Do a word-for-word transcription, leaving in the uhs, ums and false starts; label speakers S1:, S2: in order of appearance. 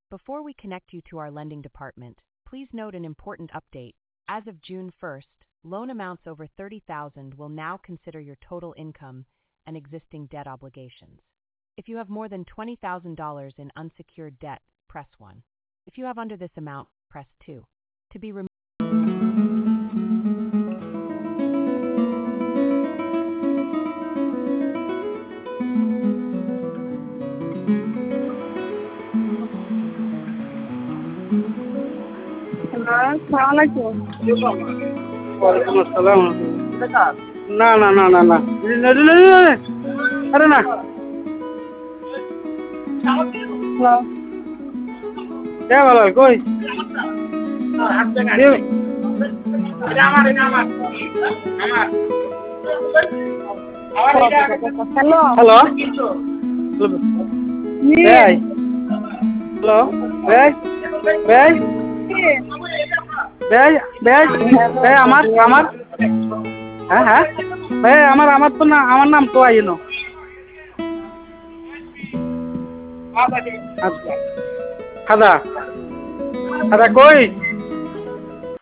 S1: Before we connect you to our lending department, please note an important update. As of June first, loan amounts over thirty thousand dollars will now consider your total income and existing debt obligations. If you have more than twenty thousand dollars in unsecured debt, press one. If you have under this amount, press two. To be removed.
S2: আসসালামাইকুম।
S3: ওয়ালাইকুম আসসালাম। না না না না না আরে না
S2: হ্যালো।
S3: কে ভালো কই
S2: হ্যালো।
S3: হ্যালো ভাই হ্যালো ভাই ভাই ভাই ভাই ভাই আমার আমার হ্যাঁ হ্যাঁ ভাই আমার আমার তো না আমার নাম তো আইনো আচ্ছা খাদা খাদা কই